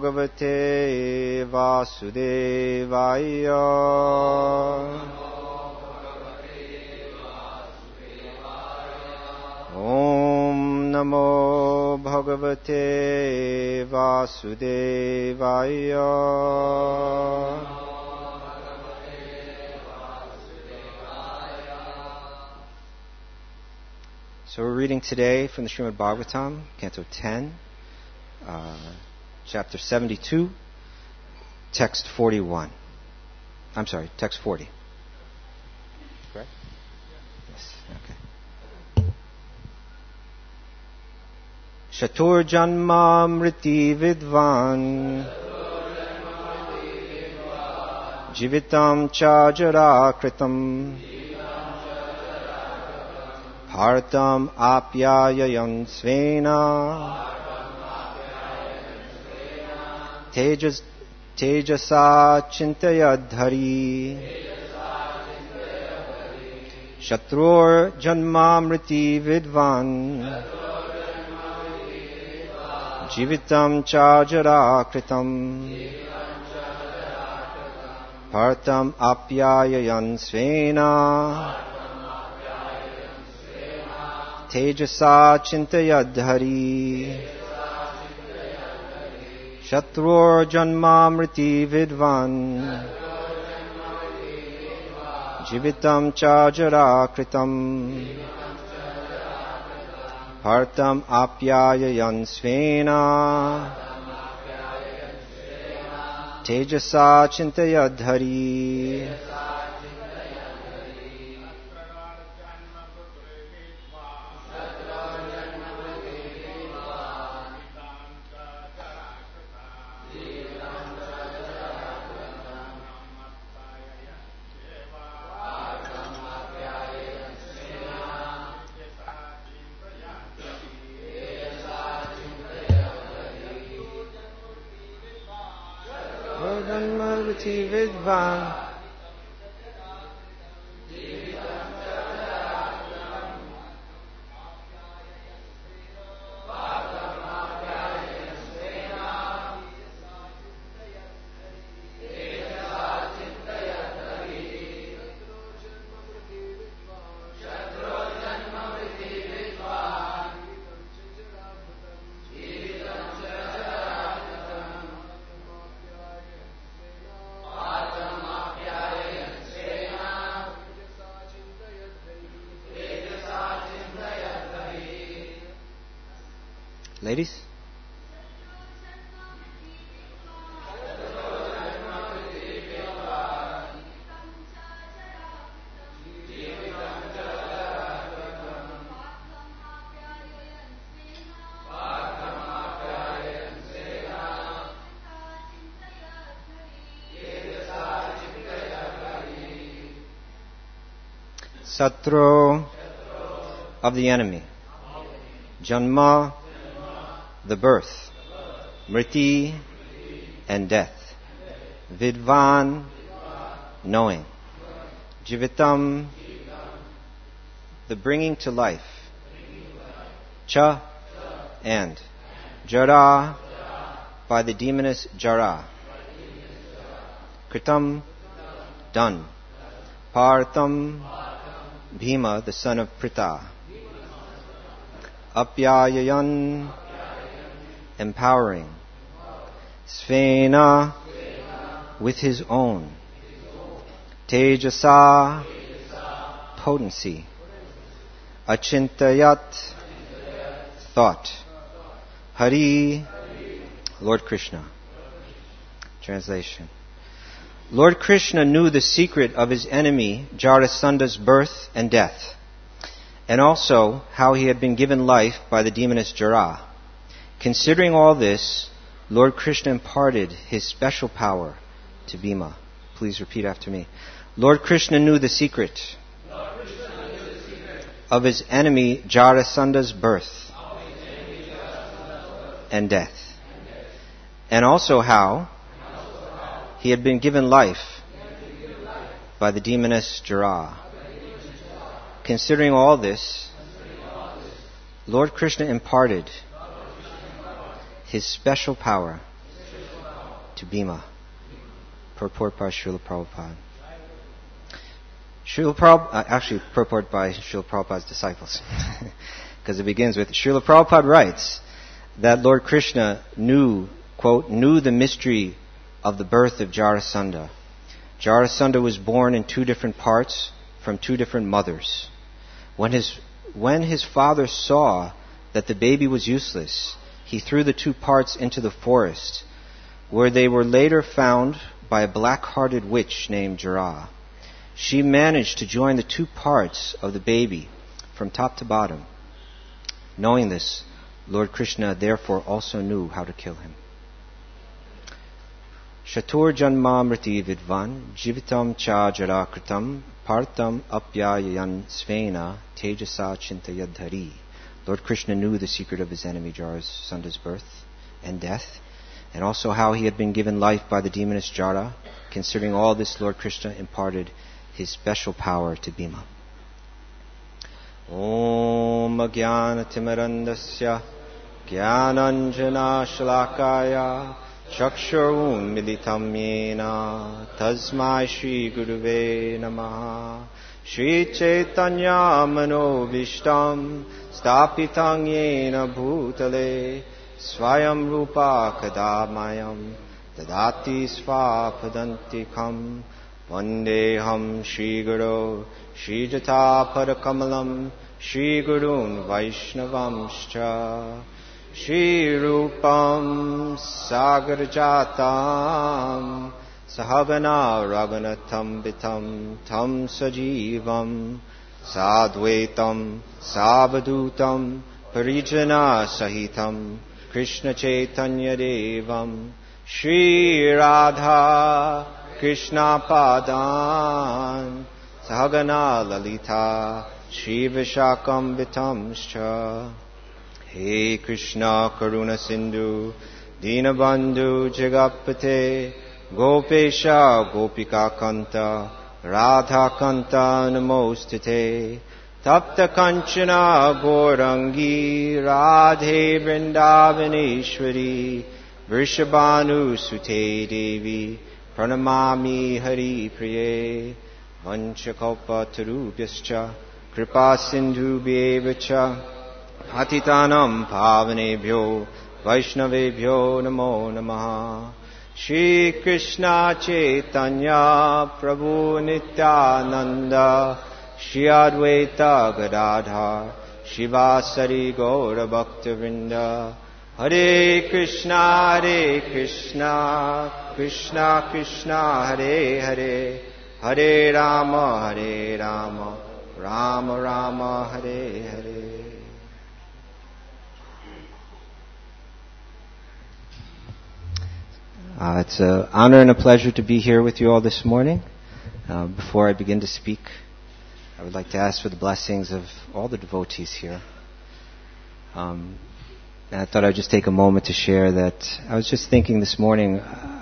Bhagavate Vasudevaya. Om Namo Bhagavate Vasudevaya. So we're reading today from the Srimad Bhagavatam, Canto 10, Chapter 72, Text 41. I'm sorry, Text 40. Correct? Yes, okay. Shatur Janma Mriti Vidvan Jivitam Chajara Kritam Bharatam Apyayayan Svena Tejasa Chintayadhari Shatrur Janmamriti Vidvan Jivitam Chajara Kritam Bharatam Apyayayan Svena Tejasa Chintayadhari Shatrur Janmamriti Vidvan Jivitam Chajara Kritam Bharatam Apyayayan Svena Tejasa Chintayadhari Vidvan Ladies? Satru of the enemy. Janma, the birth, Mriti, and death, Vidvan, knowing, Jivitam, the bringing to life, Cha, and, Jara, by the demoness Jara, Kritam, done, Partham, Bhima, the son of Pritha, Apyayayan, empowering, Svena, with his own, Tejasa, potency, Achintayat, thought, Hari, Lord Krishna. Translation. Lord Krishna knew the secret of his enemy Jarasanda's birth and death, and also how he had been given life by the demoness Jara. Considering all this, Lord Krishna imparted his special power to Bhima. Please repeat after me. Lord Krishna knew the secret of his enemy Jarasanda's birth and death, and also how he had been given life by the demoness Jara. Considering all this, Lord Krishna imparted his special power to Bhima. Purport by Srila Prabhupada. Actually, purport by Srila Prabhupada's disciples. Because it begins with, Srila Prabhupada writes that Lord Krishna knew, quote, knew the mystery of the birth of Jarasandha. Jarasandha was born in two different parts from two different mothers. When his father saw that the baby was useless, he threw the two parts into the forest, where they were later found by a black-hearted witch named Jara. She managed to join the two parts of the baby from top to bottom. Knowing this, Lord Krishna therefore also knew how to kill him. Shatur janmamriti vidvan jivitam cha jarakritam partam apyayan svena tejasa chintayadhari. Lord Krishna knew the secret of his enemy Jarasandha's birth and death, and also how he had been given life by the demoness Jara. Considering all this, Lord Krishna imparted his special power to Bhima. Om Jnana-timirandasya Jnananjana Shalakaya Chakshurun Militam Yena Tasmai Shri Guruve Namaha. Shri Chaitanya Manovishtam Stapitang Yena Bhutale Swayam Rupa Kadamayam Dadati Svapadantikam Vandeham Shri Guru Shri Jata Parakamalam Shri Gurun Vaishnavamscha Shri Rupam Sagarjatam Sahavana Raghunatham Vitam Tam Sajivam Sadvaitam Savadutam Parijana Sahitam Krishna Chaitanya Devam Shri Radha Krishna Padan Sahagana Lalita Shri Vishakam Vitamscha. He Krishna Karuna Sindhu Dinabandhu Jagapate Gopesha Gopika Kanta Radha Kanta Namostite Tapta Kanchana Gaurangi Radhe Vrindavaneshwari Vrishabhanu Sute Devi Pranamami Hari Priye Vanchakalpa Tarubhyascha Kripa Sindhu Bhevacha Patitanam Pavanebhyo Vaishnavebhyo Namo Namaha. Shri Krishna Chaitanya Prabhu Nityananda Shri Advaita Gadadhar Shivasari Gaura Bhaktivinoda. Hare Krishna Krishna Krishna Hare Hare Hare Rama Rama Rama Hare Hare. It's an honor and a pleasure to be here with you all this morning. Before I begin to speak, I would like to ask for the blessings of all the devotees here. And I thought I'd just take a moment to share that I was just thinking this morning,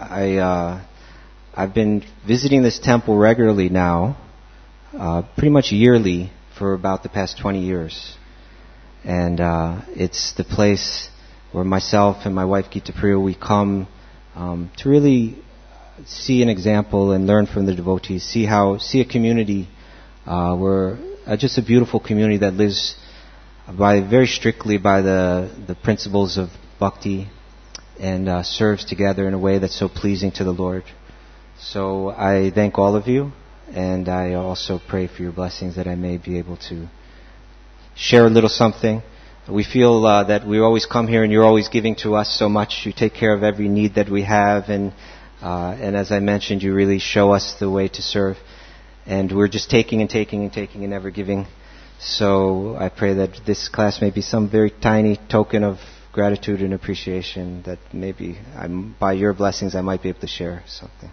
I've been visiting this temple regularly now, pretty much yearly for about the past 20 years. And it's the place where myself and my wife Gita Priya, we come to really see an example and learn from the devotees, see a community where just a beautiful community that lives very strictly by the principles of bhakti and serves together in a way that's so pleasing to the Lord. So I thank all of you, and I also pray for your blessings that I may be able to share a little something. We feel that we always come here and you're always giving to us so much. You take care of every need that we have, and as I mentioned, you really show us the way to serve. And we're just taking and never giving. So I pray that this class may be some very tiny token of gratitude and appreciation that maybe by your blessings I might be able to share something.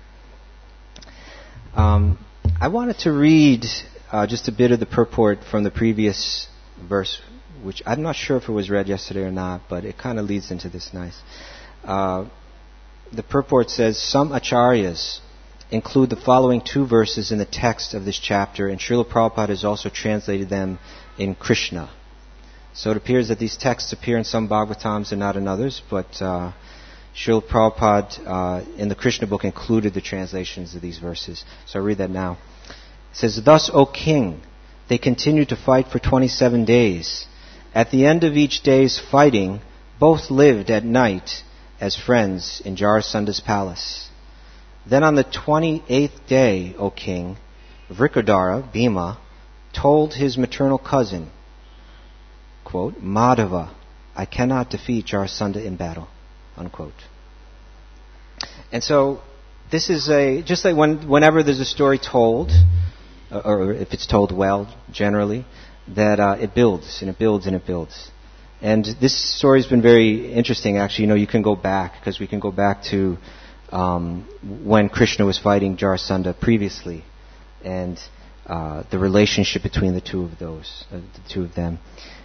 I wanted to read just a bit of the purport from the previous verse, which I'm not sure if it was read yesterday or not, but it kind of leads into this nice. The purport says, some acharyas include the following two verses in the text of this chapter, and Srila Prabhupada has also translated them in Krishna. So it appears that these texts appear in some Bhagavatams and not in others, but Srila Srila Prabhupada in the Krishna book included the translations of these verses. So I'll read that now. It says, "Thus, O king, they continued to fight for 27 days. At the end of each day's fighting, both lived at night as friends in Jarasanda's palace. Then on the 28th day, O king, Vrikodara, Bhima, told his maternal cousin, quote, 'Madhava, I cannot defeat Jarasandha in battle,' unquote." And so this is just like whenever there's a story told, or if it's told well, generally, that it builds and it builds and it builds. And this story has been very interesting, actually. You can go back, because we can go back to when Krishna was fighting Jarasandha previously, and the relationship between the two of them.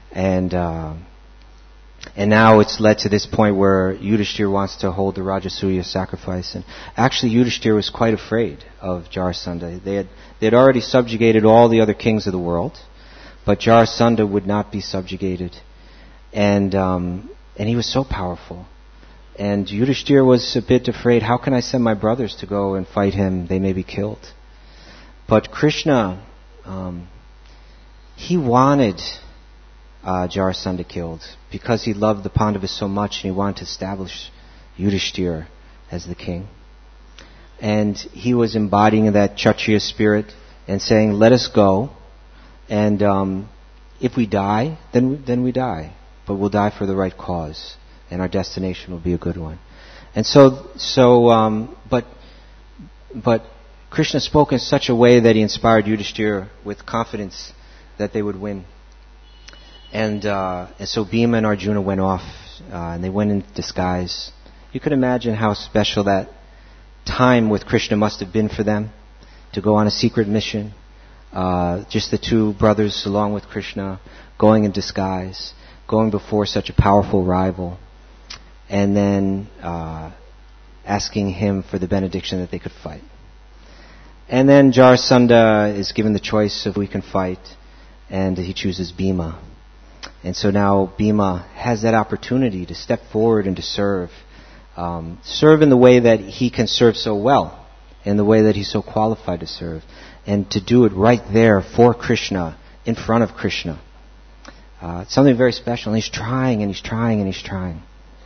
And now it's led to this point where Yudhishthira wants to hold the Rajasuya sacrifice. And actually Yudhishthira was quite afraid of Jarasandha. They had already subjugated all the other kings of the world, but Jarasandha would not be subjugated. And he was so powerful. And Yudhishthira was a bit afraid, how can I send my brothers to go and fight him? They may be killed. But Krishna, he wanted Jarasandha killed because he loved the Pandavas so much, and he wanted to establish Yudhishthira as the king. And he was embodying that Kshatriya spirit and saying, let us go, and if we die, then we die. But we'll die for the right cause, and our destination will be a good one. And but Krishna spoke in such a way that he inspired Yudhishthira with confidence that they would win. And so Bhima and Arjuna went off, and they went in disguise. You could imagine how special that time with Krishna must have been for them, to go on a secret mission, just the two brothers along with Krishna, going in disguise, going before such a powerful rival, and then asking him for the benediction that they could fight. And then Jarasandha is given the choice of who he can fight, and he chooses Bhima. And so now Bhima has that opportunity to step forward and to serve in the way that he can serve so well, in the way that he's so qualified to serve, and to do it right there for Krishna, in front of Krishna. It's something very special, and he's trying, and he's trying, and he's trying.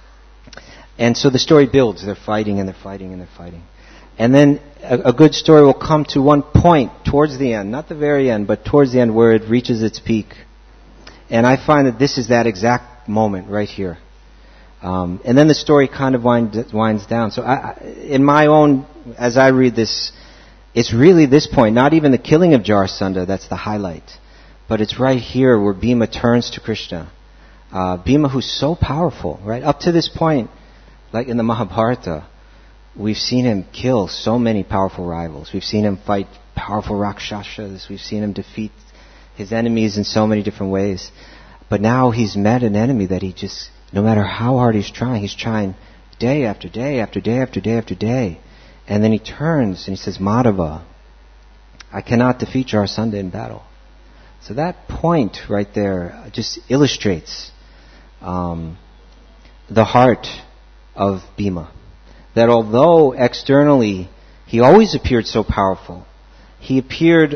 And so the story builds. They're fighting, and they're fighting, and they're fighting. And then a good story will come to one point towards the end, not the very end, but towards the end where it reaches its peak. And I find that this is that exact moment right here. And then the story kind of winds down. So as I read this, it's really this point, not even the killing of Jarasandha, that's the highlight. But it's right here where Bhima turns to Krishna. Bhima, who's so powerful, right? Up to this point, like in the Mahabharata, we've seen him kill so many powerful rivals. We've seen him fight powerful Rakshasas. We've seen him defeat his enemies in so many different ways. But now he's met an enemy that he just, no matter how hard he's trying day after day after day after day after day. And then he turns and he says, Madhava, I cannot defeat Jarasandha in battle. So that point right there just illustrates the heart of Bhima. That although externally he always appeared so powerful, he appeared,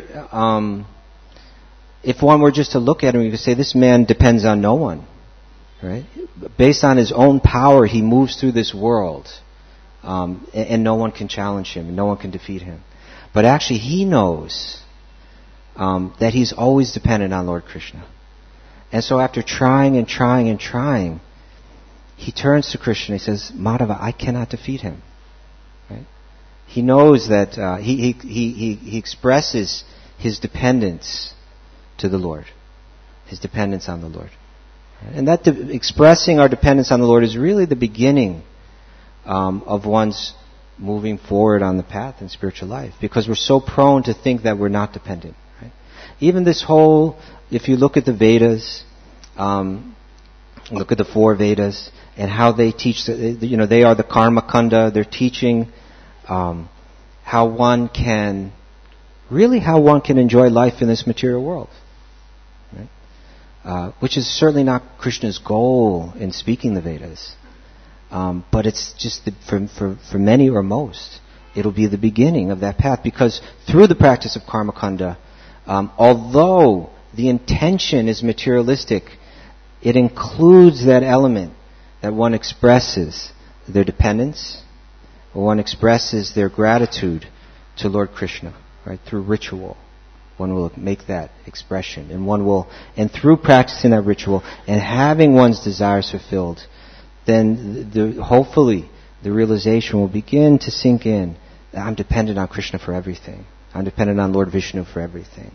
if one were just to look at him, you could say this man depends on no one, right? Based on his own power, he moves through this world, and no one can challenge him, and no one can defeat him. But actually, he knows that he's always dependent on Lord Krishna. And so after trying and trying and trying, he turns to Krishna and he says, Madhava, I cannot defeat him. Right? He knows that he expresses his dependence to the Lord, his dependence on the Lord. Right? And that expressing our dependence on the Lord is really the beginning of one's moving forward on the path in spiritual life, because we're so prone to think that we're not dependent. Right? Even this whole, if you look at the Vedas, look at the 4 Vedas, and how they teach, they are the Karma Kanda. They're teaching how one can enjoy life in this material world, right? Which is certainly not Krishna's goal in speaking the Vedas. But it's just for many or most, it'll be the beginning of that path, because through the practice of karma kanda, although the intention is materialistic, it includes that element that one expresses their dependence, or one expresses their gratitude to Lord Krishna, right? Through ritual, one will make that expression, and through practicing that ritual and having one's desires fulfilled, then hopefully the realization will begin to sink in. I'm dependent on Krishna for everything. I'm dependent on Lord Vishnu for everything.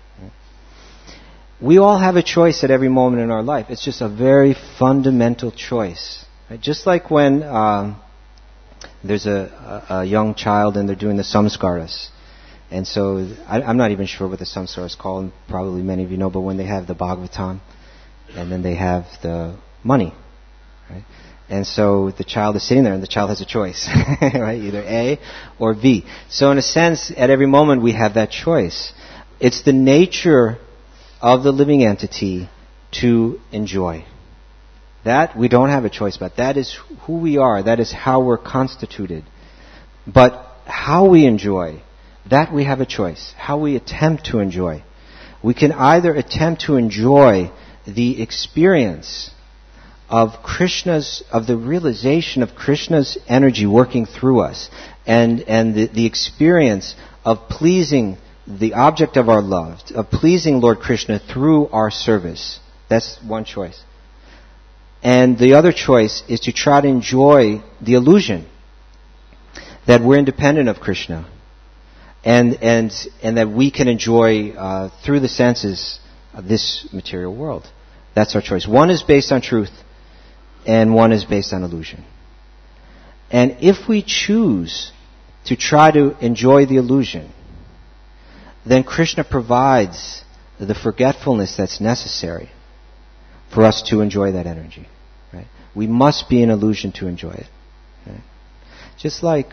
We all have a choice at every moment in our life. It's just a very fundamental choice. Right? Just like when there's a young child and they're doing the samskaras. And so, I'm not even sure what the samskara is called, probably many of you know, but when they have the Bhagavatam, and then they have the money, right? And so the child is sitting there, and the child has a choice, right? Either A or B. So in a sense, at every moment we have that choice. It's the nature of the living entity to enjoy. That we don't have a choice about. That is who we are. That is how we're constituted. But how we enjoy, that we have a choice. How we attempt to enjoy. We can either attempt to enjoy the experience of the realization of Krishna's energy working through us, and the experience of pleasing the object of our love, of pleasing Lord Krishna through our service. That's one choice. And the other choice is to try to enjoy the illusion that we're independent of Krishna, and that we can enjoy through the senses of this material world. That's our choice. One is based on truth, and one is based on illusion. And if we choose to try to enjoy the illusion, then Krishna provides the forgetfulness that's necessary for us to enjoy that energy. Right? We must be in illusion to enjoy it. Right? Just like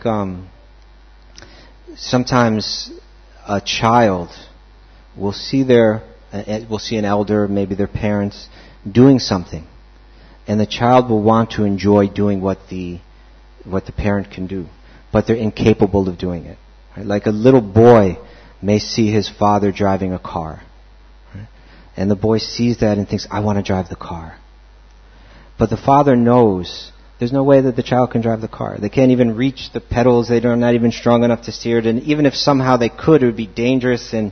sometimes a child will see an elder, maybe their parents, doing something, and the child will want to enjoy doing what the parent can do, but they're incapable of doing it. Right? Like a little boy may see his father driving a car, right? And the boy sees that and thinks, I want to drive the car. But the father knows there's no way that the child can drive the car. They can't even reach the pedals. They're not even strong enough to steer it. And even if somehow they could, it would be dangerous, and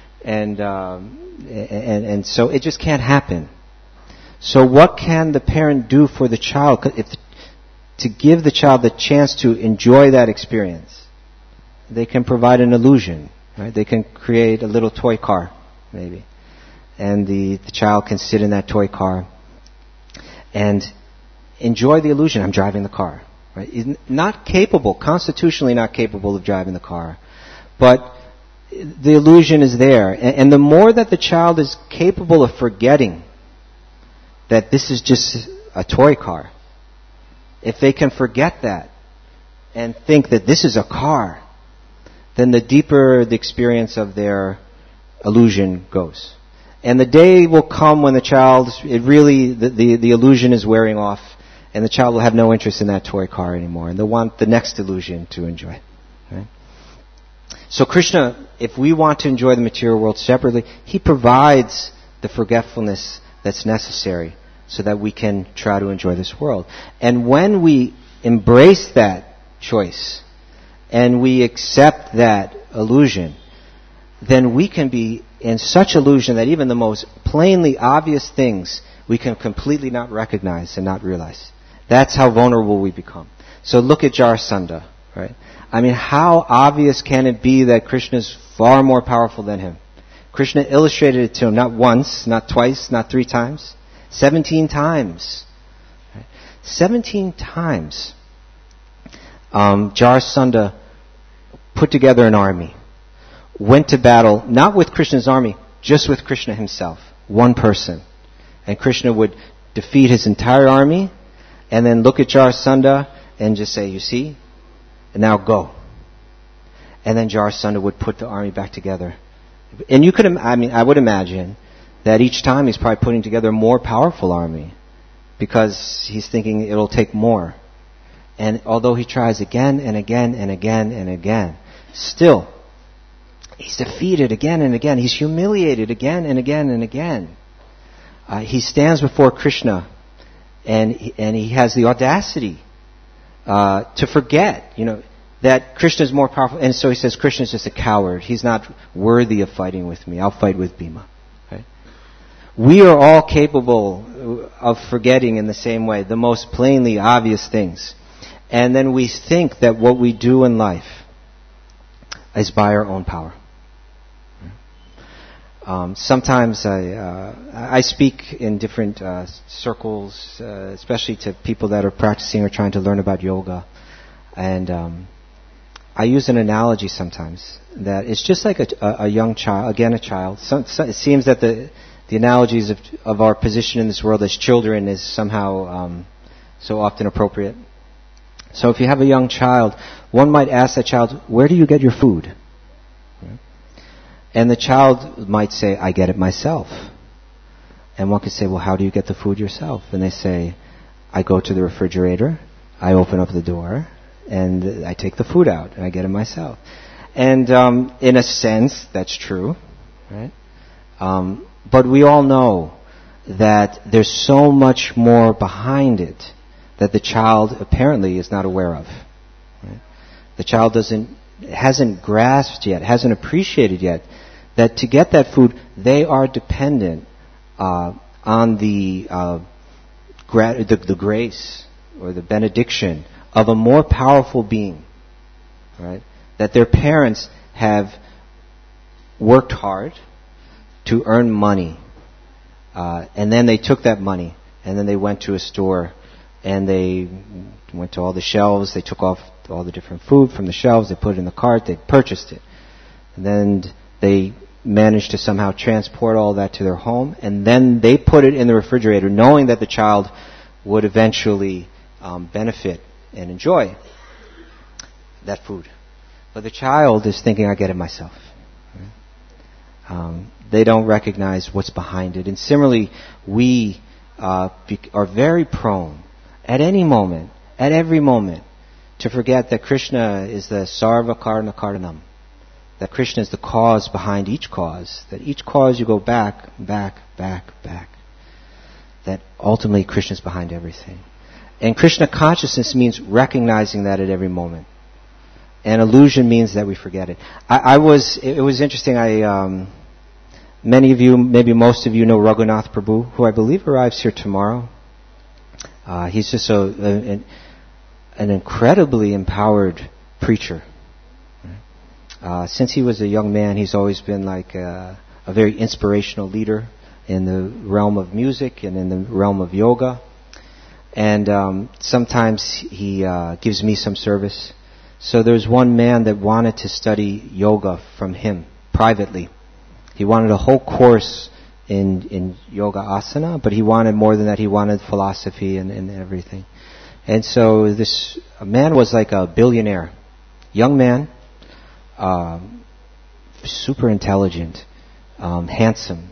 so it just can't happen. So what can the parent do for the child to give the child the chance to enjoy that experience? They can provide an illusion, right? They can create a little toy car, maybe. And the child can sit in that toy car and enjoy the illusion. I'm driving the car. Right? Not capable, constitutionally not capable of driving the car. But the illusion is there. And the more that the child is capable of forgetting that this is just a toy car, if they can forget that and think that this is a car, then the deeper the experience of their illusion goes. And the day will come when the illusion is wearing off, and the child will have no interest in that toy car anymore, and they'll want the next illusion to enjoy. Right? So Krishna, if we want to enjoy the material world separately, He provides the forgetfulness that's necessary so that we can try to enjoy this world. And when we embrace that choice, and we accept that illusion, then we can be in such illusion that even the most plainly obvious things we can completely not recognize and not realize. That's how vulnerable we become. So look at Jarasandha, right? I mean, how obvious can it be that Krishna is far more powerful than him? Krishna illustrated it to him not once, not twice, not 3 times, 17 times. Right? 17 times. Jarasandha put together an army, went to battle, not with Krishna's army, just with Krishna himself, one person. And Krishna would defeat his entire army, and then look at Jarasandha and just say, you see, and now go. And then Jarasandha would put the army back together. And I would imagine that each time he's probably putting together a more powerful army, because he's thinking it'll take more And although he tries again and again and again and again, still, he's defeated again and again. He's humiliated again and again and again. He stands before Krishna, and he has the audacity to forget, that Krishna is more powerful. And so he says, Krishna is just a coward. He's not worthy of fighting with me. I'll fight with Bhima. Right? We are all capable of forgetting in the same way the most plainly obvious things. And then we think that what we do in life is by our own power. Sometimes I speak in different circles, especially to people that are practicing or trying to learn about yoga. And I use an analogy sometimes that it's just like a young child, again a child. It seems that the analogies of our position in this world as children is somehow so often appropriate. So if you have a young child, one might ask that child, where do you get your food? And the child might say, I get it myself. And one could say, well, how do you get the food yourself? And they say, I go to the refrigerator, I open up the door, and I take the food out, and I get it myself. And in a sense, that's true, right? But we all know that there's so much more behind it that the child apparently is not aware of. Right? The child hasn't grasped yet, hasn't appreciated yet, that to get that food, they are dependent on the grace or the benediction of a more powerful being, right? That their parents have worked hard to earn money, and then they took that money, and then they went to a store, and they went to all the shelves, they took off all the different food from the shelves, they put it in the cart, they purchased it. And then they managed to somehow transport all that to their home, and then they put it in the refrigerator, knowing that the child would eventually benefit and enjoy that food. But the child is thinking, I get it myself. They don't recognize what's behind it. And similarly, we are very prone, at any moment, at every moment, to forget that Krishna is the sarva karana karanam. That Krishna is the cause behind each cause. That each cause you go back. That ultimately Krishna is behind everything. And Krishna consciousness means recognizing that at every moment. And illusion means that we forget it. It was interesting. Many of you, maybe most of you, know Raghunath Prabhu, who I believe arrives here tomorrow. He's just an incredibly empowered preacher. Since he was a young man, he's always been like a very inspirational leader in the realm of music and in the realm of yoga. And sometimes he gives me some service. So there's one man that wanted to study yoga from him privately. He wanted a whole course in yoga asana, but he wanted more than that. He wanted philosophy and everything. And so this man was like a billionaire, young man, super intelligent, handsome.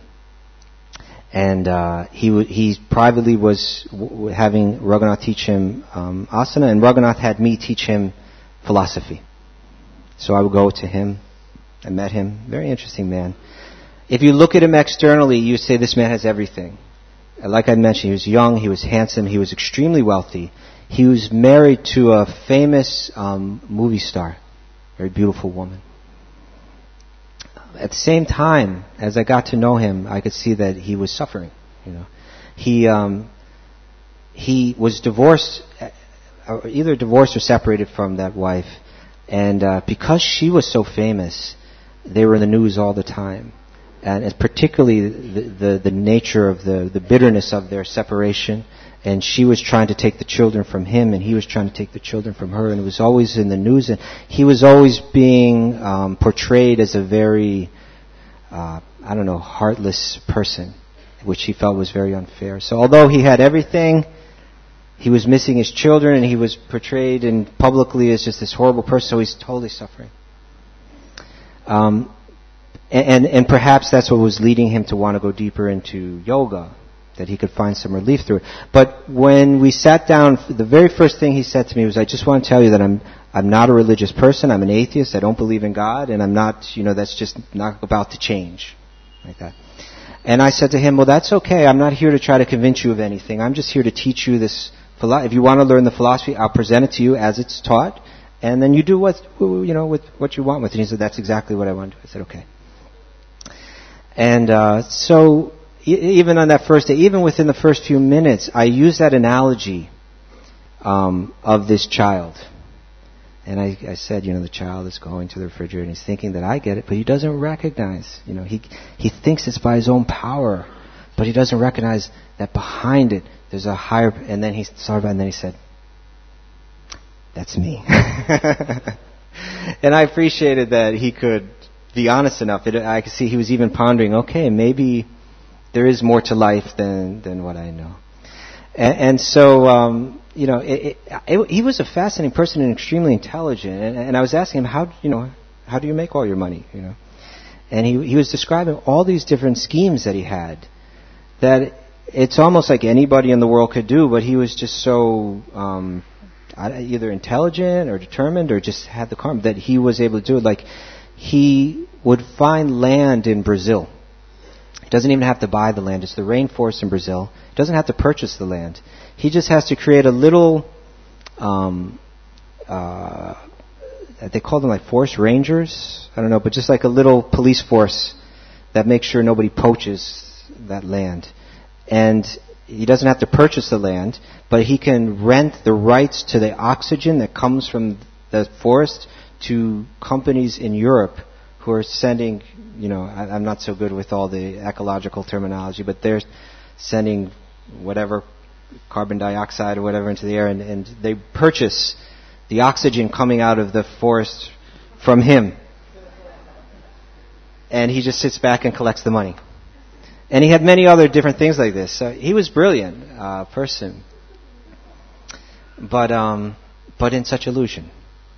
And he privately was having Raghunath teach him asana, and Raghunath had me teach him philosophy. So I would go to him. I met him. Very interesting man. If you look at him externally, you say this man has everything. Like I mentioned, he was young, he was handsome, he was extremely wealthy. He was married to a famous movie star, very beautiful woman. At the same time, as I got to know him, I could see that he was suffering. He was divorced, either divorced or separated from that wife, and because she was so famous, they were in the news all the time. And particularly the nature of the bitterness of their separation. And she was trying to take the children from him, and he was trying to take the children from her, and it was always in the news. And he was always being portrayed as a very, heartless person, which he felt was very unfair. So although he had everything, he was missing his children, and he was portrayed publicly as just this horrible person, so he's totally suffering. And perhaps that's what was leading him to want to go deeper into yoga. that he could find some relief through it. But when we sat down, the very first thing he said to me was, I just want to tell you that I'm not a religious person. I'm an atheist. I don't believe in God, and I'm not, that's just not about to change. Like that. And I said to him, well, that's okay. I'm not here to try to convince you of anything. I'm just here to teach you this. If you want to learn the philosophy, I'll present it to you as it's taught, and then you do with what you want with it. And he said, that's exactly what I want to do. I said, okay. And so even on that first day, even within the first few minutes, I used that analogy of this child. And I said, the child is going to the refrigerator and he's thinking that I get it, but he doesn't recognize. He thinks it's by his own power, but he doesn't recognize that behind it there's a higher. And then he said, "That's me." And I appreciated that he could be honest enough. I could see he was even pondering. Okay, maybe there is more to life than what I know. And so. He was a fascinating person and extremely intelligent. And I was asking him, how do you make all your money? And he was describing all these different schemes that he had, that it's almost like anybody in the world could do, but he was just so either intelligent or determined or just had the karma that he was able to do it. Like, he would find land in Brazil. He doesn't even have to buy the land. It's the rainforest in Brazil. He doesn't have to purchase the land. He just has to create a little, they call them like forest rangers, I don't know, but just like a little police force that makes sure nobody poaches that land. And he doesn't have to purchase the land, but he can rent the rights to the oxygen that comes from the forest to companies in Europe who are sending, I'm not so good with all the ecological terminology, but they're sending whatever carbon dioxide or whatever into the air, and they purchase the oxygen coming out of the forest from him. And he just sits back and collects the money. And he had many other different things like this. So he was a brilliant person. But in such illusion.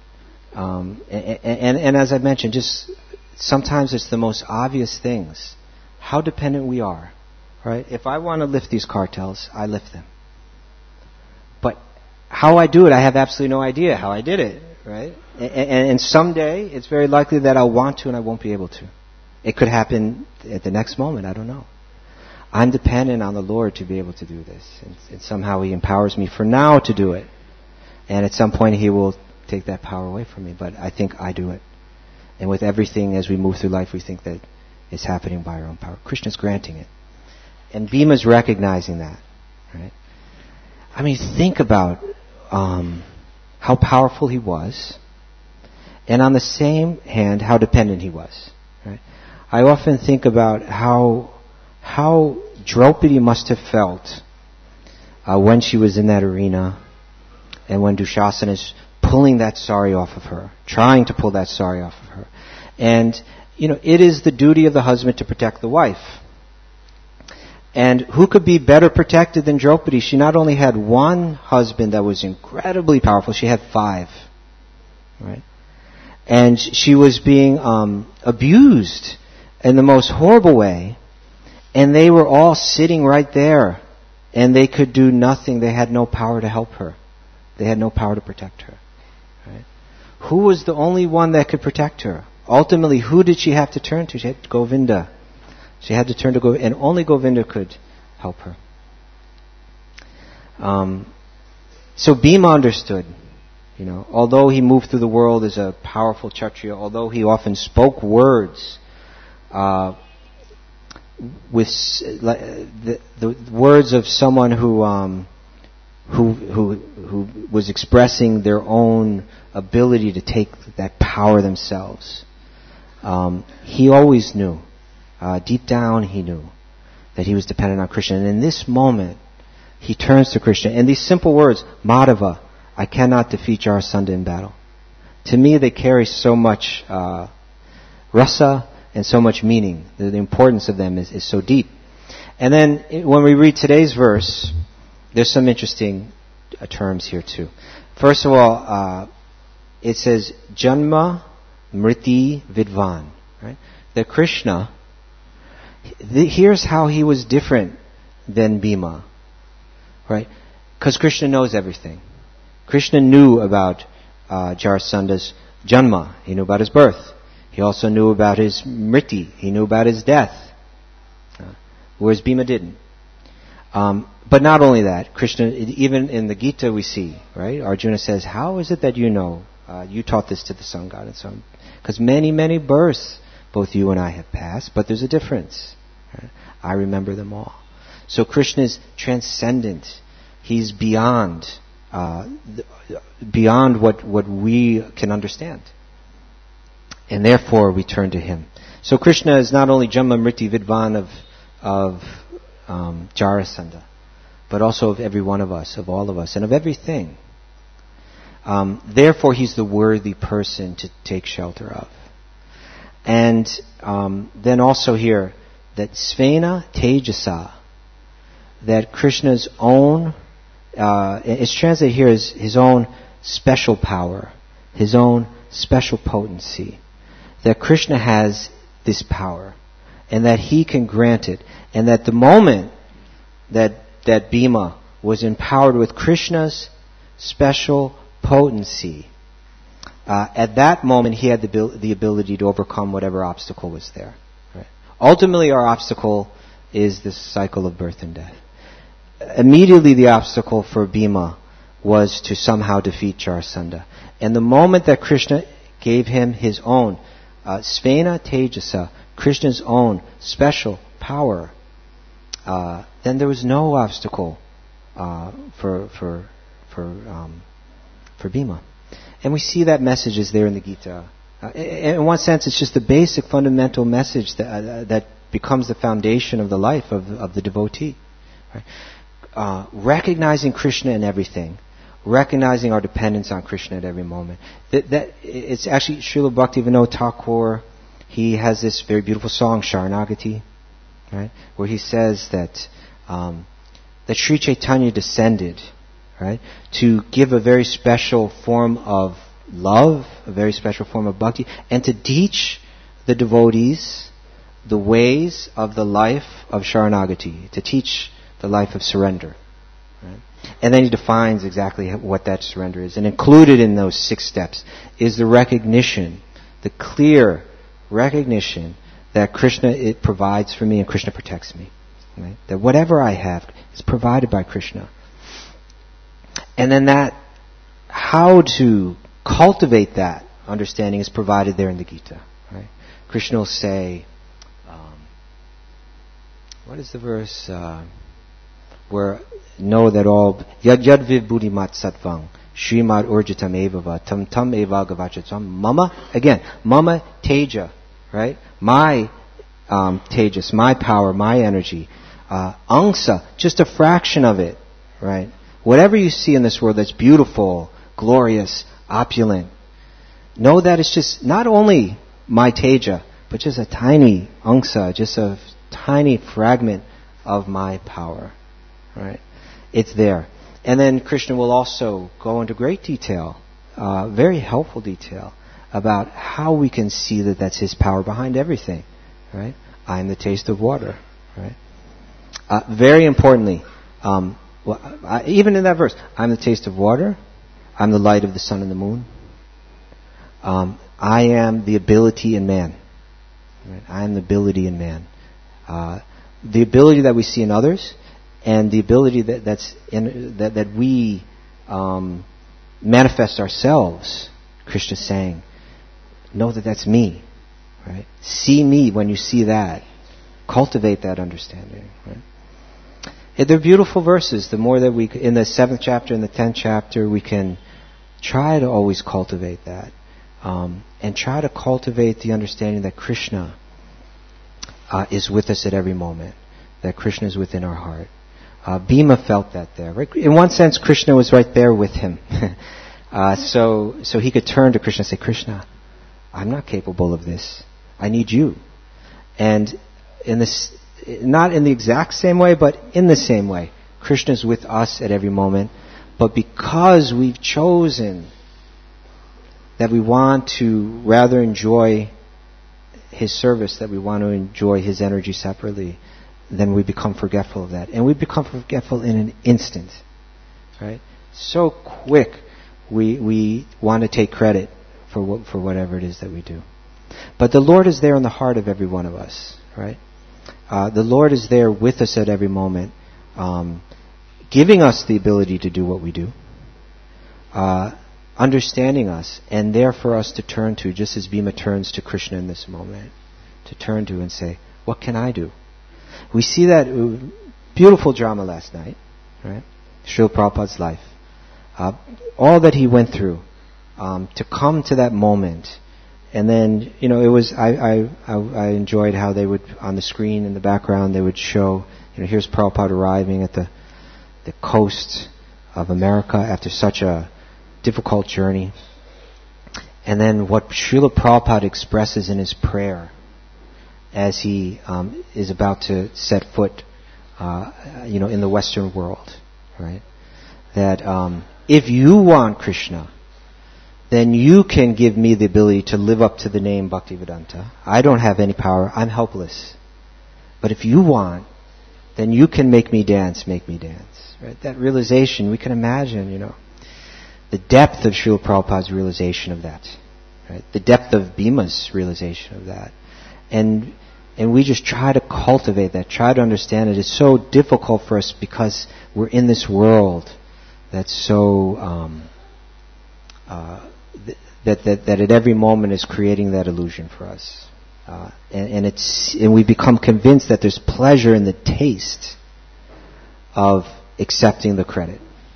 And as I mentioned, just sometimes it's the most obvious things. How dependent we are. Right? If I want to lift these cartels, I lift them. But how I do it, I have absolutely no idea how I did it, right? And someday, it's very likely that I'll want to and I won't be able to. It could happen at the next moment, I don't know. I'm dependent on the Lord to be able to do this. And somehow He empowers me for now to do it. And at some point He will take that power away from me. But I think I do it. And with everything as we move through life, we think that it's happening by our own power. Krishna's granting it. And Bhima's recognizing that, right? I mean, think about how powerful he was, and on the same hand, how dependent he was. Right? I often think about how Draupadi must have felt when she was in that arena, and when Dushasana is pulling that sari off of her, trying to pull that sari off of her. And, it is the duty of the husband to protect the wife. And who could be better protected than Draupadi? She not only had one husband that was incredibly powerful, she had 5. Right? And she was being abused in the most horrible way. And they were all sitting right there. And they could do nothing. They had no power to help her. They had no power to protect her. Right? Who was the only one that could protect her? Ultimately, who did she have to turn to? She had Govinda. She had to turn to Govinda, and only Govinda could help her. So Bhima understood, although he moved through the world as a powerful Kshatriya, although he often spoke words with the words of someone who was expressing their own ability to take that power themselves, he always knew. Deep down, he knew that he was dependent on Krishna. And in this moment, he turns to Krishna. And these simple words, Madhava, I cannot defeat Jarasandha in battle. To me, they carry so much rasa and so much meaning. The importance of them is so deep. And then, when we read today's verse, there's some interesting terms here too. First of all, it says, Janma Mriti Vidvan. Right? That Krishna... Here's how he was different than Bhima, right? Because Krishna knows everything. Krishna knew about Jarasanda's janma. He knew about his birth. He also knew about his mriti. He knew about his death. Whereas Bhima didn't. But not only that, Krishna, even in the Gita we see, right? Arjuna says, how is it that you know? You taught this to the sun god and so on. Because many, many births, both you and I have passed, but there's a difference. Right? I remember them all. So Krishna is transcendent. He's beyond what we can understand. And therefore we turn to him. So Krishna is not only Janma Mriti Vidvan of Jarasandha, but also of every one of us, of all of us, and of everything. Therefore he's the worthy person to take shelter of. And then also here, that Svena Tejasa, that Krishna's own, it's translated here as his own special power, his own special potency. That Krishna has this power, and that he can grant it, and that the moment that Bhima was empowered with Krishna's special potency, at that moment he had the ability to overcome whatever obstacle was there. Right? Ultimately our obstacle is this cycle of birth and death. Immediately the obstacle for Bhima was to somehow defeat Jarasandha. And the moment that Krishna gave him his own Svena Tejasa, Krishna's own special power, then there was no obstacle for Bhima. And we see that message is there in the Gita. In one sense, it's just the basic fundamental message that becomes the foundation of the life of the devotee. Right? Recognizing Krishna in everything. Recognizing our dependence on Krishna at every moment. It's actually Srila Bhaktivinoda Thakur, he has this very beautiful song, Sharanagati, right, where he says that Sri Chaitanya descended, right, to give a very special form of love, a very special form of bhakti, and to teach the devotees the ways of the life of Sharanagati, to teach the life of surrender. Right? And then he defines exactly what that surrender is. And included in those 6 steps is the recognition, the clear recognition that Krishna, it provides for me and Krishna protects me. Right? That whatever I have is provided by Krishna. And then how to cultivate that understanding is provided there in the Gita. Right? Krishna will say, what is the verse? Where know that all yad vibhudimat satvang Srimad urjitam evava tam tam eva gavachatam mama, again, mama teja, right? My tejas, my power, my energy, angsa, just a fraction of it, right? Whatever you see in this world that's beautiful, glorious, opulent, know that it's just not only my teja, but just a tiny angsa, just a tiny fragment of my power, right? It's there. And then Krishna will also go into great detail, very helpful detail, about how we can see that that's his power behind everything, right? I am the taste of water, right? Very importantly, even in that verse, I'm the taste of water, I'm the light of the sun and the moon, I am the ability in man, right? I am the ability in man. The ability that we see in others, and the ability that we manifest ourselves. Krishna is saying, know that that's me, right? See me when you see that. Cultivate that understanding, right? They're beautiful verses. The more that we, in the 7th chapter and the 10th chapter, we can try to always cultivate that, and try to cultivate the understanding that Krishna is with us at every moment, that Krishna is within our heart. Bhima felt that there. Right? In one sense, Krishna was right there with him. So he could turn to Krishna and say, Krishna, I'm not capable of this. I need you. And in this, not in the exact same way, but in the same way, Krishna is with us at every moment. But because we've chosen that we want to rather enjoy his service, that we want to enjoy his energy separately, then we become forgetful of that. And we become forgetful in an instant. Right? So quick we want to take credit for whatever it is that we do. But the Lord is there in the heart of every one of us. Right? The Lord is there with us at every moment, giving us the ability to do what we do, understanding us, and there for us to turn to, just as Bhima turns to Krishna in this moment, to turn to and say, what can I do? We see that beautiful drama last night, right? Srila Prabhupada's life. All that he went through to come to that moment. And then, it was, I enjoyed how they would, on the screen in the background, they would show, here's Prabhupada arriving at the coast of America after such a difficult journey. And then what Srila Prabhupada expresses in his prayer as he is about to set foot, in the Western world, right? That if you want Krishna, then you can give me the ability to live up to the name Bhaktivedanta. I don't have any power. I'm helpless. But if you want, then you can make me dance, Right? That realization, we can imagine, the depth of Srila Prabhupada's realization of that. Right? The depth of Bhima's realization of that. And we just try to cultivate that, try to understand it. It's so difficult for us because we're in this world that's so that at every moment is creating that illusion for us, and we become convinced that there's pleasure in the taste of accepting the credit,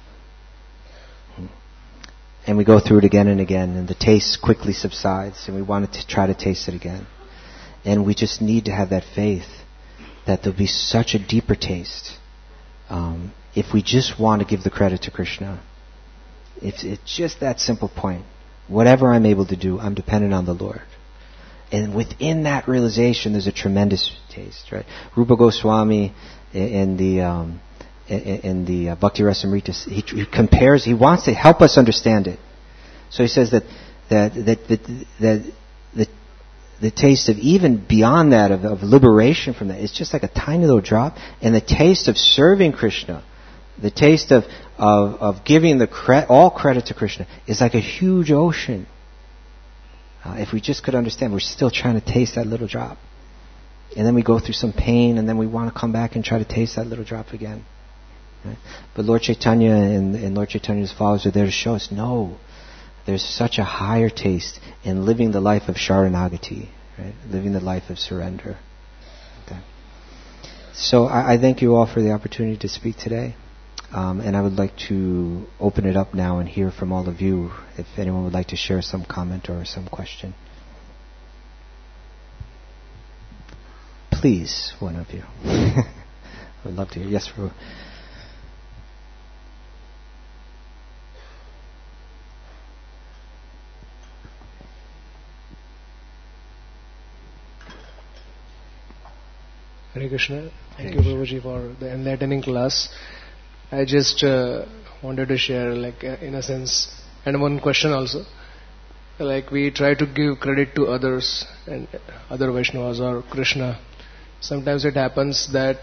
and we go through it again and again, and the taste quickly subsides, and we want to try to taste it again, and we just need to have that faith that there'll be such a deeper taste if we just want to give the credit to Krishna. It's just that simple point. Whatever I'm able to do, I'm dependent on the Lord. And within that realization, there's a tremendous taste, right? Rupa Goswami in the Bhakti Rasamrita, he compares, he wants to help us understand it. So he says that the taste of even beyond that, of liberation from that, it's just like a tiny little drop. And the taste of serving Krishna, the taste of giving all credit to Krishna is like a huge ocean. If we just could understand, we're still trying to taste that little drop. And then we go through some pain, and then we want to come back and try to taste that little drop again. Right? But Lord Chaitanya and Lord Chaitanya's followers are there to show us, no, there's such a higher taste in living the life of Sharanagati, right? Living the life of surrender. Okay. So I thank you all for the opportunity to speak today. And I would like to open it up now and hear from all of you if anyone would like to share some comment or some question. Please, one of you. I would love to hear. Yes, Prabhu. Hare Krishna. Thank you, Prabhuji, for the enlightening class. I just wanted to share, in a sense, and one question also. We try to give credit to others and other Vaishnavas or Krishna. Sometimes it happens that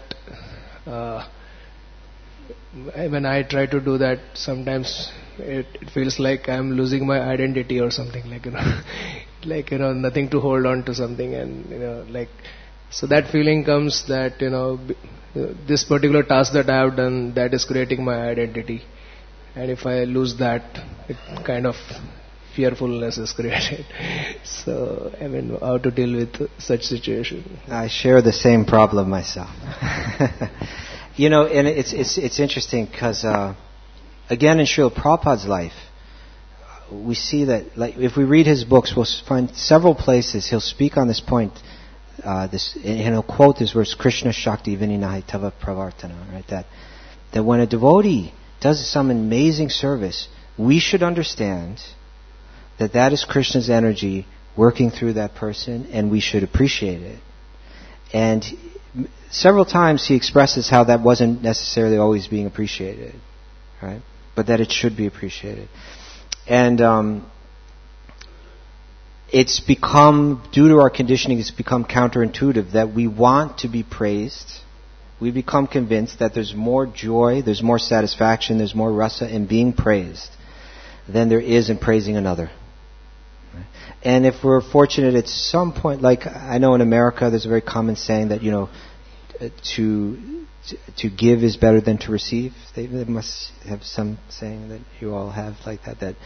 when I try to do that, sometimes it feels like I'm losing my identity or something, nothing to hold on to something, and so that feeling comes that this particular task that I have done, that is creating my identity, and if I lose that, it kind of fearfulness is created. So how to deal with such situation? I share the same problem myself. And it's interesting because again in Srila Prabhupada's life, we see that if we read his books, we'll find several places he'll speak on this point. And he'll quote this verse, Krishna Shakti Vininahi Tava Pravartana, right? That when a devotee does some amazing service, we should understand that is Krishna's energy working through that person, and we should appreciate it. And several times he expresses how that wasn't necessarily always being appreciated, right? But that it should be appreciated. And it's become, due to our conditioning, it's become counterintuitive that we want to be praised we become convinced that there's more joy, there's more satisfaction, there's more rasa in being praised than there is in praising another. And if we're fortunate at some point, like I know in America there's a very common saying that, to give is better than to receive. They must have some saying that you all have like that.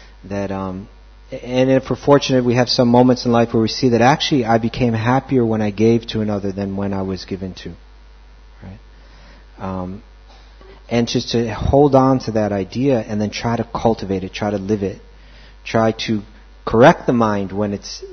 And if we're fortunate, we have some moments in life where we see that actually I became happier when I gave to another than when I was given to. Right? And just to hold on to that idea and then try to cultivate it, try to live it, try to correct the mind when it's,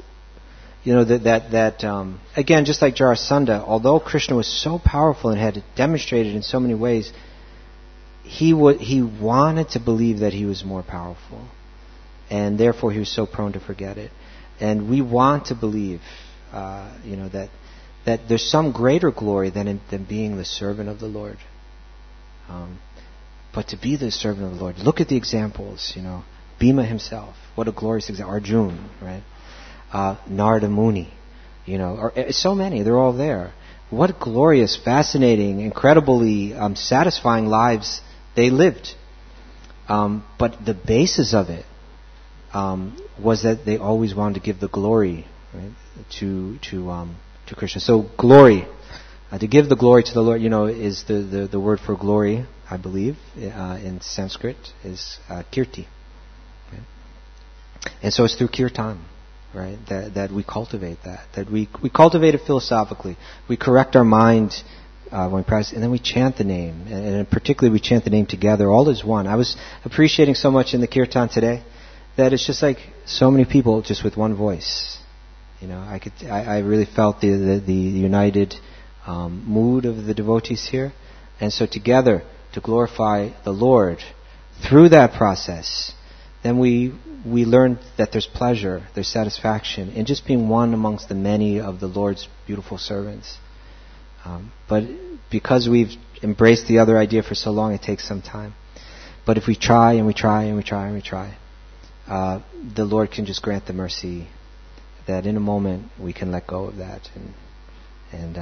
again, just like Jarasandha, although Krishna was so powerful and had demonstrated in so many ways, he wanted to believe that he was more powerful. And therefore he was so prone to forget it. And we want to believe, that there's some greater glory than being the servant of the Lord. But to be the servant of the Lord, look at the examples, Bhima himself, what a glorious example. Arjun, right? Narada Muni, or so many, they're all there. What glorious, fascinating, incredibly satisfying lives they lived. But the basis of it was that they always wanted to give the glory, right, to Krishna. So glory, to give the glory to the Lord, is the word for glory, I believe, in Sanskrit is kirti. Right? And so it's through kirtan, right, that we cultivate that we cultivate it philosophically. We correct our mind when we practice, and then we chant the name, and particularly we chant the name together, all as one. I was appreciating so much in the kirtan today that it's just like so many people just with one voice. I really felt the united mood of the devotees here, and so together to glorify the Lord through that process, then we learn that there's pleasure, there's satisfaction in just being one amongst the many of the Lord's beautiful servants. But because we've embraced the other idea for so long, it takes some time. But if we try and we try and we try and we try, the Lord can just grant the mercy that in a moment we can let go of that and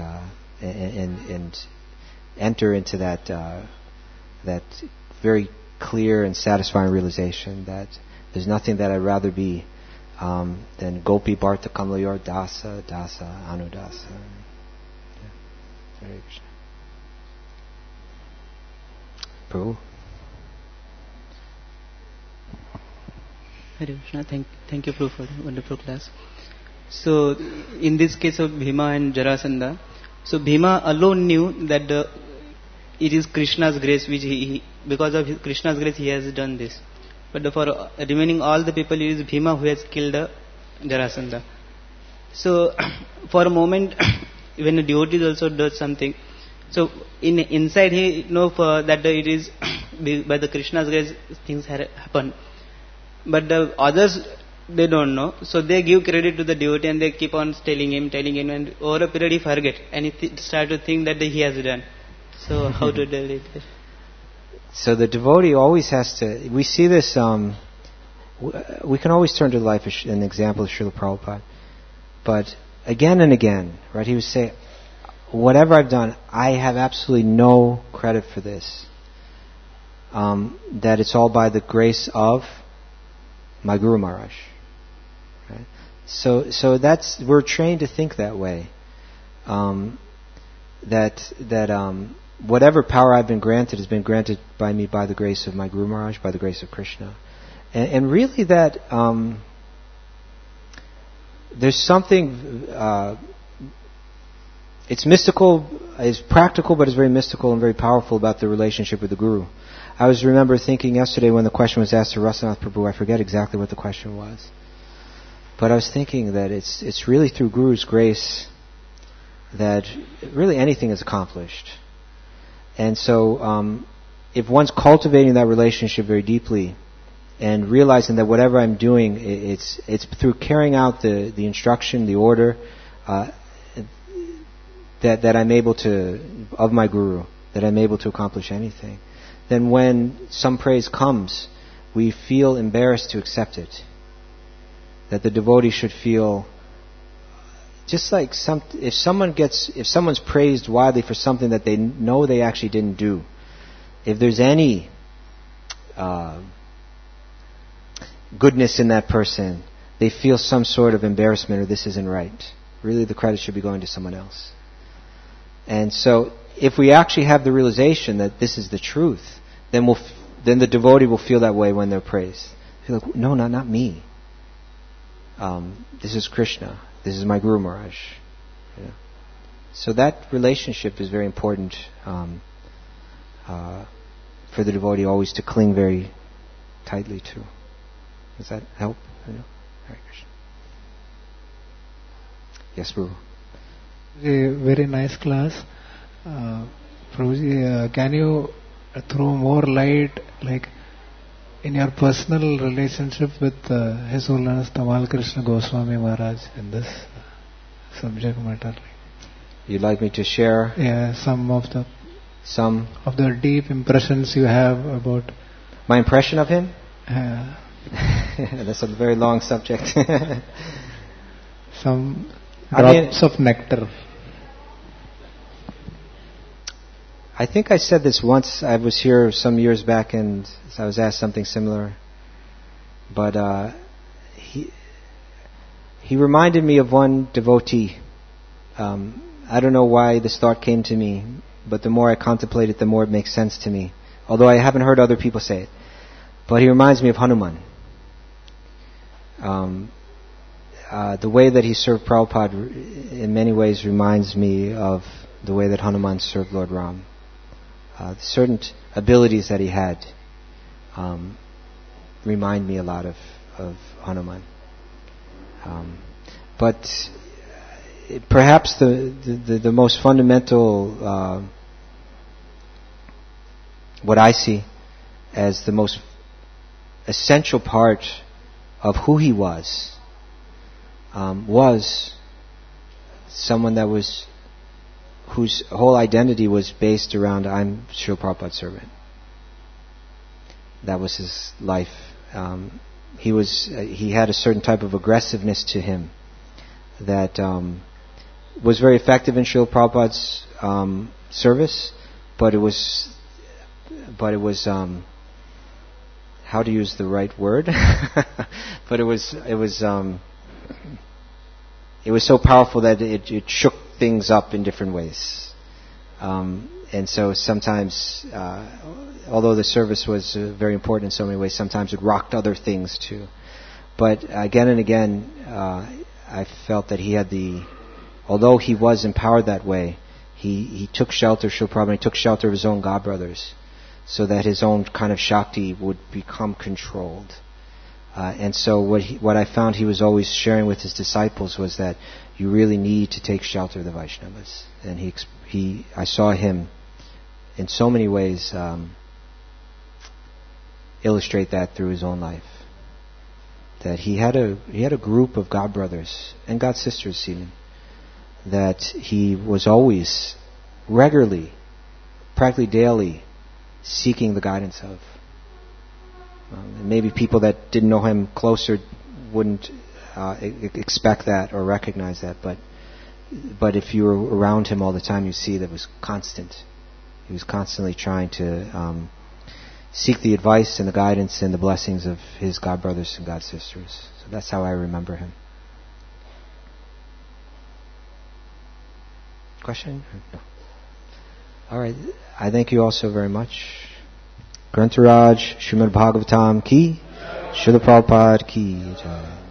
enter into that very clear and satisfying realization that there's nothing that I'd rather be than Gopi Bharta Kamlayor Dasa Anudasa. Hare Krishna. Prabhu. Hare Krishna. Thank you, Prabhu, for the wonderful class. So, in this case of Bhima and Jarasandha, so Bhima alone knew that it is Krishna's grace which because of Krishna's grace he has done this. But for remaining all the people, it is Bhima who has killed Jarasandha. So, for a moment, when a devotee also does something, so inside he know that it is by the Krishna's grace things happen. But the others, they don't know. So they give credit to the devotee and they keep on telling him, and over a period he forget and he start to think that he has done. So how to deal with it? So the devotee always has to, we see this, we can always turn to the life of an example of Srila Prabhupada. But again and again, right, he would say, whatever I've done, I have absolutely no credit for this. That it's all by the grace of my Guru Maharaj. Right? So that's, we're trained to think that way. That whatever power I've been granted has been granted by me by the grace of my Guru Maharaj, by the grace of Krishna. And really that there's something, it's mystical, it's practical, but it's very mystical and very powerful about the relationship with the Guru. I remember thinking yesterday when the question was asked to Rasanath Prabhu, I forget exactly what the question was. But I was thinking that it's really through Guru's grace that really anything is accomplished. And so if one's cultivating that relationship very deeply and realizing that whatever I'm doing, it's through carrying out the instruction, the order, that I'm able to, of my Guru, that I'm able to accomplish anything, then when some praise comes, we feel embarrassed to accept it. That the devotee should feel just like if someone's praised widely for something that they know they actually didn't do, if there's any goodness in that person, they feel some sort of embarrassment or this isn't right. Really, the credit should be going to someone else. And so, if we actually have the realization that this is the truth, then the devotee will feel that way when they're praised. Feel like, no, not me. This is Krishna. This is my Guru Maharaj. Yeah. So that relationship is very important for the devotee always to cling very tightly to. Does that help? Hare Krishna. Yes, Prabhu. A very nice class. Prabhuji, can you throw more light, like in your personal relationship with His Holiness Tamal Krishna Goswami Maharaj in this subject matter? You'd like me to share? Yeah, some of the deep impressions you have about my impression of him. That's a very long subject. Some drops of nectar. I think I said this once. I was here some years back and I was asked something similar. But he reminded me of one devotee. I don't know why this thought came to me, but the more I contemplate it, the more it makes sense to me. Although I haven't heard other people say it. But he reminds me of Hanuman. The way that he served Prabhupada in many ways reminds me of the way that Hanuman served Lord Ram. Certain abilities that he had remind me a lot of Hanuman. But perhaps the most fundamental, what I see as the most essential part of who he was someone whose whole identity was based around, I'm Srila Prabhupada's servant. That was his life. He had a certain type of aggressiveness to him that was very effective in Srila Prabhupada's service, but it was how to use the right word, but it was so powerful that it shook things up in different ways. And so sometimes, although the service was very important in so many ways, sometimes it rocked other things too. But again and again, I felt that although he was empowered that way, he took shelter, Srila Prabhupada, he took shelter of his own godbrothers, so that his own kind of Shakti would become controlled. And so what I found he was always sharing with his disciples was that you really need to take shelter of the Vaishnavas. And I saw him in so many ways illustrate that through his own life. That he had a group of god brothers and god sisters even that he was always regularly, practically daily, seeking the guidance of. And maybe people that didn't know him closer wouldn't expect that or recognize that, but if you were around him all the time, you see that it was constant. He was constantly trying to seek the advice and the guidance and the blessings of his god brothers and god sisters. So that's how I remember him. Question? No. All right. I thank you all so very much. Grantaraj, Srimad Bhagavatam ki, Srila Prabhupada ki jai.